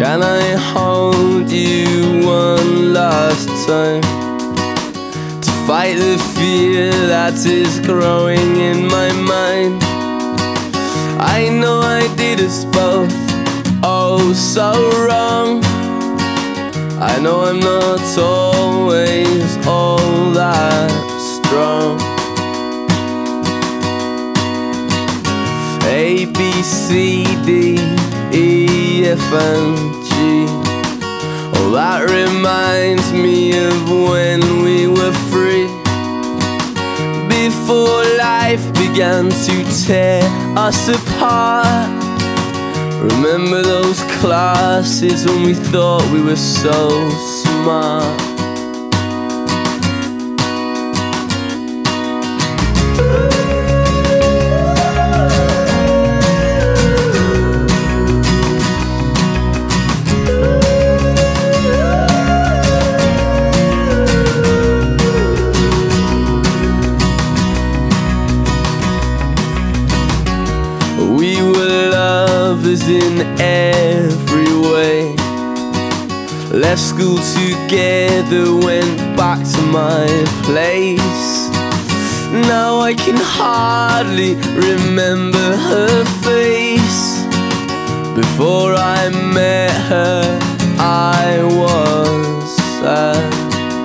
Can I hold you one last time to fight the fear that is growing in my mind? I know I did us both oh so wrong. I know I'm not always all that strong. A, B, C, D, E, F and G. Oh, that reminds me of when we were free, before life began to tear us apart. Remember those classes when we thought we were so smart? We were lovers in every way. Left school together, went back to my place. Now I can hardly remember her face. Before I met her, I was sad.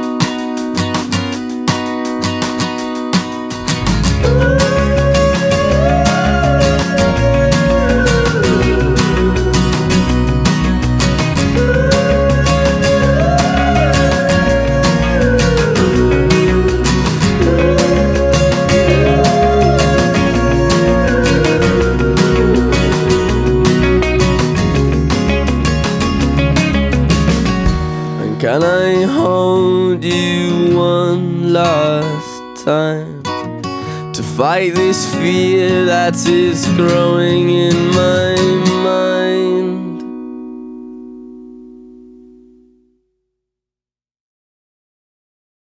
Can I hold you one last time to fight this fear that is growing in my mind?